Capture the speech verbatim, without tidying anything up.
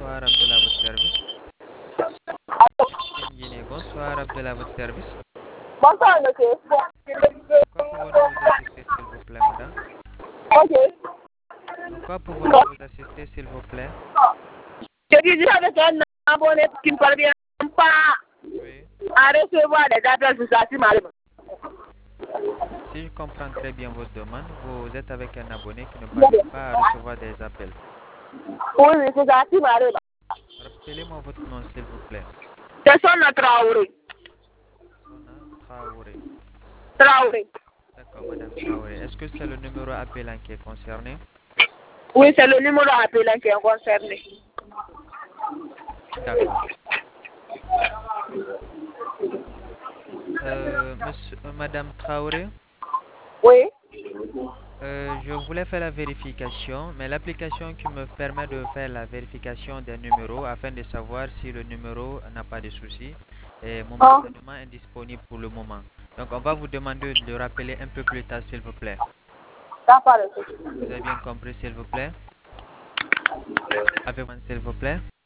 bonsoir Abdel à votre service. Guinée, bonsoir Abdel à votre service. Bonsoir, monsieur. Quoi pouvons-nous vous assister, s'il vous plaît, madame? Ok. En quoi pouvons-nous vous assister, s'il vous plaît? Je dis avec un abonné qui ne parvient pas Oui. à recevoir des appels sur sa SIM. Si je comprends très bien votre demande, vous êtes avec un abonné qui ne parvient pas à recevoir des appels. Oui, oui, c'est sa SIM. Rappelez-moi votre nom, s'il vous plaît. C'est son Traoré. Sona Traoré. Traoré. D'accord, madame Traoré. Est-ce que c'est le numéro appelant qui est concerné? Oui, c'est le numéro appelant qui est concerné. D'accord. Euh, monsieur, euh, madame Traoré, Oui. euh, je voulais faire la vérification, mais l'application qui me permet de faire la vérification des numéros afin de savoir si le numéro n'a pas de souci est Oh. momentanément indisponible pour le moment. Donc, on va vous demander de le rappeler un peu plus tard, s'il vous plaît. D'accord. Vous avez bien compris, s'il vous plaît? Avec moi, s'il vous plaît.